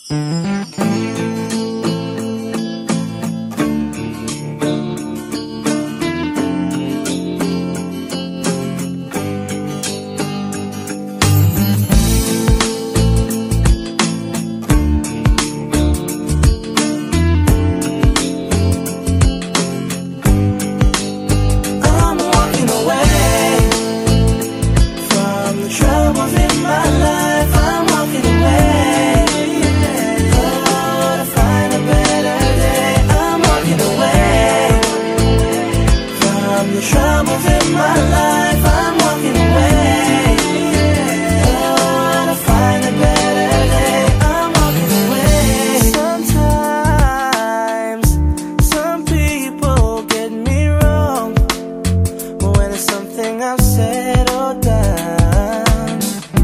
Troubles in my life, I'm walking away. Oh, to find a better day, I'm walking away. Sometimes, some people get me wrong, but when it's something I've said or done,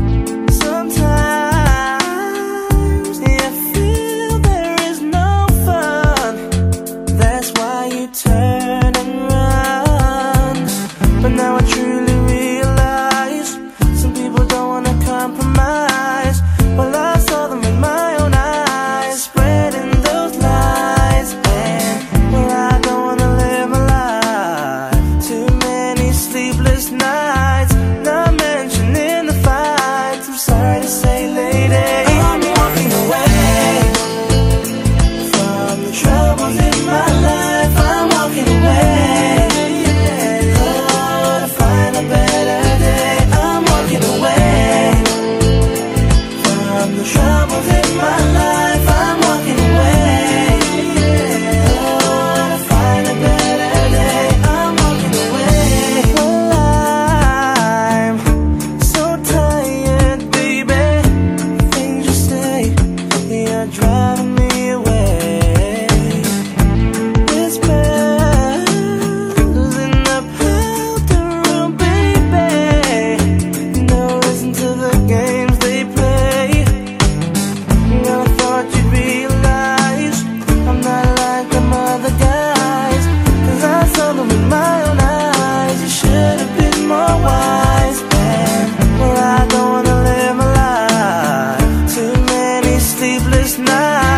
sometimes you feel there is no fun. That's why you turn and run. But now I truly realize some people don't wanna compromise. Well, I saw them with my own eyes, spreading those lies. And well, I don't wanna live my life. Too many sleepless nights, not mentioning the fights. I'm sorry to say, lady, I'm walking away from the troubles in my life. I'm walking away. The troubles in my life, I'm walking away. Oh, to find a better day, I'm walking away. Well, I'm so tired, baby. Things you say, you're driving me away. It's bells in the powder room, baby. No reason to the games they play. I thought you'd realize I'm not like them other guys, 'cause I saw them with my own eyes. You should have been more wise. And well, I don't wanna live my life. Too many sleepless nights.